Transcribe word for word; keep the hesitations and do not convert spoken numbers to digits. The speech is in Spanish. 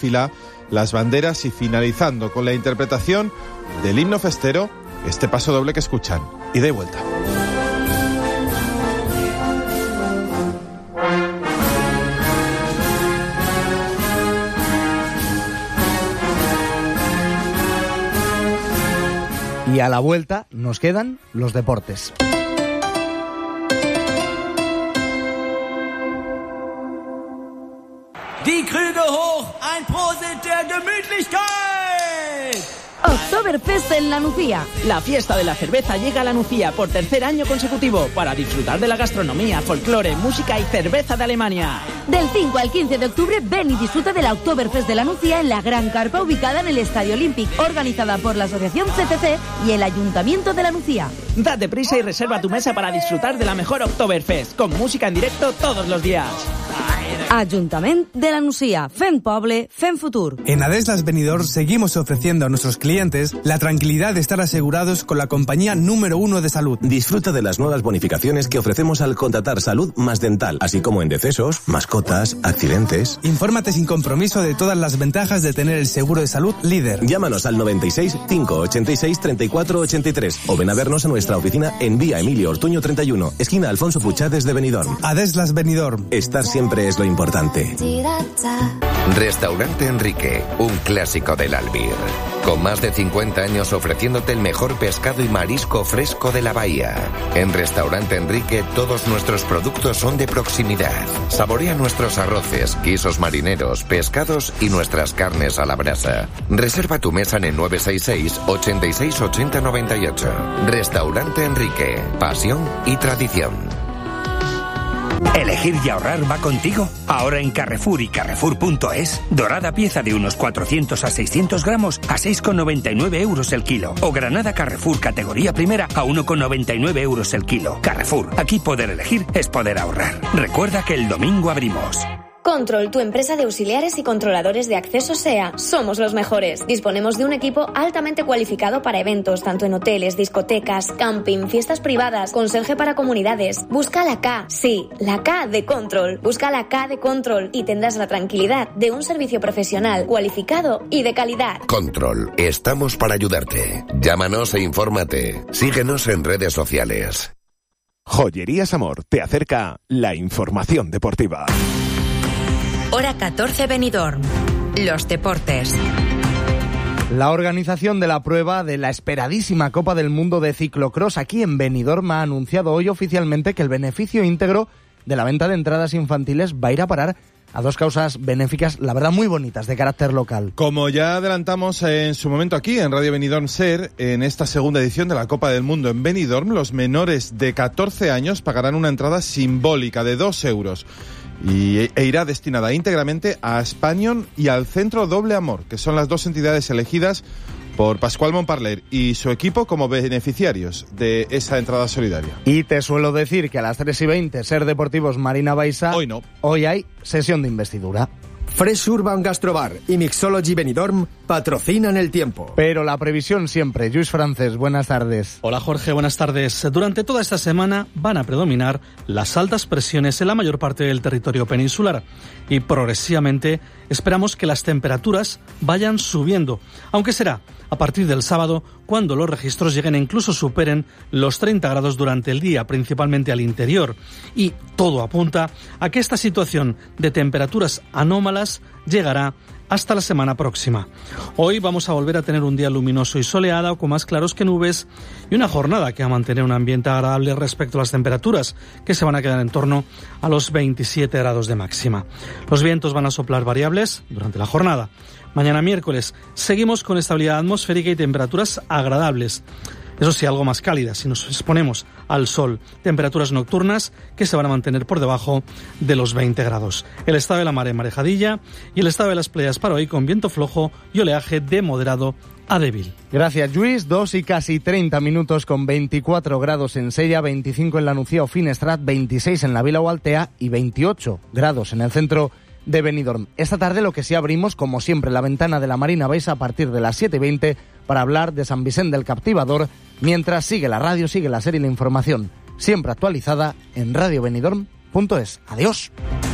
fila las banderas y finalizando con la interpretación del himno festero, este paso doble que escuchan. Ida y vuelta. Y a la vuelta nos quedan los deportes. Die Krüge hoch, ein Prosit der Gemütlichkeit. Oktoberfest en La Nucía. La fiesta de la cerveza llega a La Nucía por tercer año consecutivo para disfrutar de la gastronomía, folclore, música y cerveza de Alemania. Del cinco al quince de octubre, ven y disfruta de la Oktoberfest de La Nucía en la gran carpa ubicada en el Estadio Olímpic, organizada por la Asociación C T C y el Ayuntamiento de La Nucía. Date prisa y reserva tu mesa para disfrutar de la mejor Oktoberfest, con música en directo todos los días. Ayuntamiento de La Nucía, Fem Poble, Fem Futur. En Adeslas Benidorm seguimos ofreciendo a nuestros clientes la tranquilidad de estar asegurados con la compañía número uno de salud. Disfruta de las nuevas bonificaciones que ofrecemos al contratar salud más dental, así como en decesos, mascotas, accidentes. Infórmate sin compromiso de todas las ventajas de tener el seguro de salud líder. Llámanos al noventa y seis, cinco ochenta y seis, treinta y cuatro ochenta y tres o ven a vernos a nuestra oficina en Vía Emilio Ortuño treinta y uno, esquina Alfonso Puchades de Benidorm. Adeslas Benidorm. Estar siempre es lo importante. Restaurante Enrique, un clásico del Albir. Con más de cincuenta años ofreciéndote el mejor pescado y marisco fresco de la bahía. En Restaurante Enrique todos nuestros productos son de proximidad. Saborea nuestros arroces, guisos marineros, pescados y nuestras carnes a la brasa. Reserva tu mesa en el nueve seis seis, ochenta y seis, ochenta, noventa y ocho. Restaurante Enrique, pasión y tradición. ¿Elegir y ahorrar va contigo? Ahora en Carrefour y Carrefour punto es, dorada pieza de unos cuatrocientos a seiscientos gramos a seis con noventa y nueve euros el kilo. O granada Carrefour categoría primera a uno con noventa y nueve euros el kilo. Carrefour, aquí poder elegir es poder ahorrar. Recuerda que el domingo abrimos. Control, tu empresa de auxiliares y controladores de acceso S E A. Somos los mejores. Disponemos de un equipo altamente cualificado para eventos, tanto en hoteles, discotecas, camping, fiestas privadas, conserje para comunidades. Busca la K, sí, la K de Control. Busca la K de Control y tendrás la tranquilidad de un servicio profesional, cualificado y de calidad. Control, estamos para ayudarte. Llámanos e infórmate. Síguenos en redes sociales. Joyerías Amor te acerca la información deportiva. Hora catorce Benidorm. Los deportes. La organización de la prueba de la esperadísima Copa del Mundo de Ciclocross aquí en Benidorm ha anunciado hoy oficialmente que el beneficio íntegro de la venta de entradas infantiles va a ir a parar a dos causas benéficas, la verdad, muy bonitas, de carácter local. Como ya adelantamos en su momento aquí en Radio Benidorm Ser, en esta segunda edición de la Copa del Mundo en Benidorm, los menores de catorce años pagarán una entrada simbólica de dos euros. Y, e irá destinada íntegramente a Spanion y al Centro Doble Amor, que son las dos entidades elegidas por Pascual Montparler y su equipo como beneficiarios de esa entrada solidaria. Y te suelo decir que a las tres y veinte, Ser Deportivos Marina Baixa, hoy no. Hoy hay sesión de investidura. Fresh Urban Gastrobar y Mixology Benidorm patrocinan el tiempo. Pero la previsión siempre. Lluís Francés, buenas tardes. Hola Jorge, buenas tardes. Durante toda esta semana van a predominar las altas presiones en la mayor parte del territorio peninsular y progresivamente esperamos que las temperaturas vayan subiendo, aunque será a partir del sábado cuando los registros lleguen e incluso superen los treinta grados durante el día, principalmente al interior. Y todo apunta a que esta situación de temperaturas anómalas llegará hasta la semana próxima. Hoy vamos a volver a tener un día luminoso y soleado, con más claros que nubes, y una jornada que va a mantener un ambiente agradable respecto a las temperaturas, que se van a quedar en torno a los veintisiete grados de máxima. Los vientos van a soplar variables durante la jornada. Mañana miércoles seguimos con estabilidad atmosférica y temperaturas agradables. Eso sí, algo más cálidas si nos exponemos al sol. Temperaturas nocturnas que se van a mantener por debajo de los veinte grados. El estado de la mar en marejadilla y el estado de las playas para hoy con viento flojo y oleaje de moderado a débil. Gracias, Lluís. Dos y casi treinta minutos con veinticuatro grados en Sella, veinticinco en la Nucía o Finestrat, veintiséis en la Vila o Altea y veintiocho grados en el centro de Benidorm. Esta tarde lo que sí abrimos, como siempre, la ventana de la Marina Baixa a partir de las siete y veinte para hablar de San Vicente del Captivador, mientras sigue la radio, sigue la serie y la información, siempre actualizada en radio benidorm punto es. Adiós.